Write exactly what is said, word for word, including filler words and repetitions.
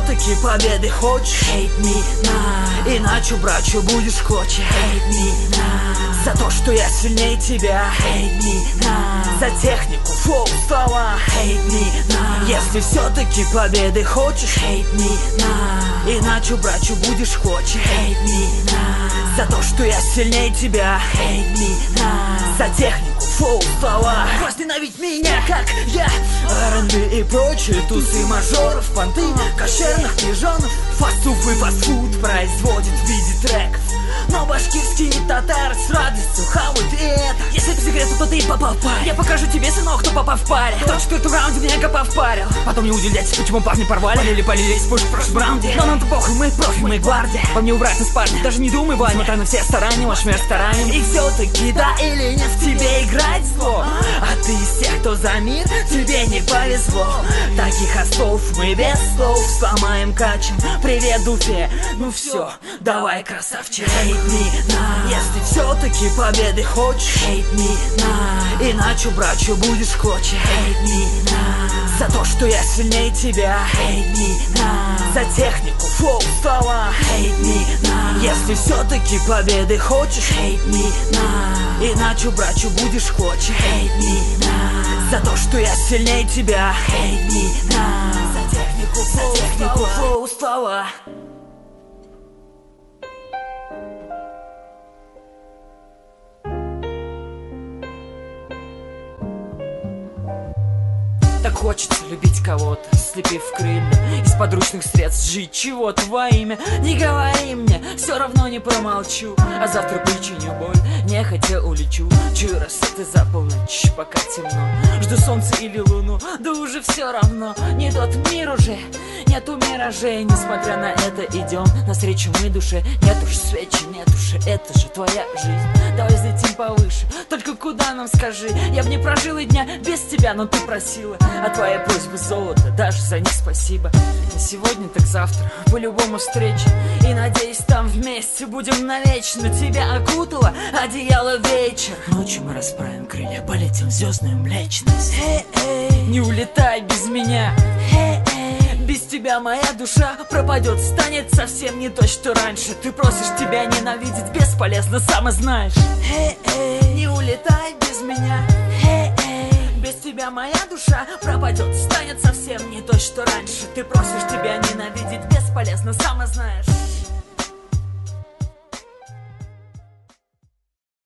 все-таки победы хочешь, hate me now. Иначе, брачу, будешь хочешь, hate me now. За то, что я сильнее тебя, hate me now. За технику, флоу, слова, hate me now. Если все-таки победы хочешь, hate me now. Иначе, брачу, будешь хочешь, hate me now. За то, что я сильнее тебя, hate me now. За технику, флоу, слова, возненавидь меня, как я. ар энд би и прочие тусы мажоров, понты кошерных пижонов. Фастфуд и фастфуд производит в виде треков, но башкирские татары с радостью хавают и это. Если по секрету, то ты попал в паре. Я покажу тебе, сынок, кто попал в паре. Кто в четвертом раунде меня копа впарил. Потом не удивляйтесь, почему парни порвали. Полили, полили, из пушек в прошлом раунде. Но нам-то похуй, мы профи, мы гвардия. По мне убрать из парня, даже не думай, Ваня. Несмотря на все старания, ваш мир старанием. И все-таки да или нет, в тебе играть зло. А ты из тех, кто за мир, тебе не повезло. Таких остов мы без слов сломаем, качем. Привет, Дуфе, ну все, давай, красавчик. Hate me now. Если все-таки победы хочешь, hate me now. Иначе, брачу, будешь хочешь, hate me now. За то, что я сильнее тебя, hate me now. За технику, флоу, слова, hate me now. Если все-таки победы хочешь, hate me now. Иначе, брачу, будешь хочешь, hate me now. За то, что я сильнее тебя, hate me now. За технику, за технику, флоу, слова. Так хочется любить кого-то, слепив крылья, из подручных средств жить чего-то во имя. Не говори мне, все равно не промолчу. А завтра причиню боль, нехотя улечу. Чую рассветы за полночь, пока темно. Жду солнце или луну, да уже все равно. Не тот мир уже, нету миражей. Несмотря на это идем навстречу мы душе. Нет уж свечи, нет уж, это же твоя жизнь. Давай взлетим повыше, только куда нам скажи. Я б не прожил и дня без тебя, но ты просила. А твоя просьба золото, даже за них спасибо. Не сегодня, так завтра, по-любому встреча. И надеюсь, там вместе будем навечно. Тебя окутало одеяло вечер. Ночью мы расправим крылья, полетим в звездную млечность. Hey, hey. Не улетай без меня. Hey, hey. Без тебя моя душа пропадет, станет совсем не то, что раньше. Ты просишь тебя ненавидеть, бесполезно, сам и знаешь. Hey, hey. Не улетай без меня. Hey, hey. Без тебя моя душа пропадет, станет совсем не то, что раньше. Ты просишь тебя ненавидеть, бесполезно, сам и знаешь.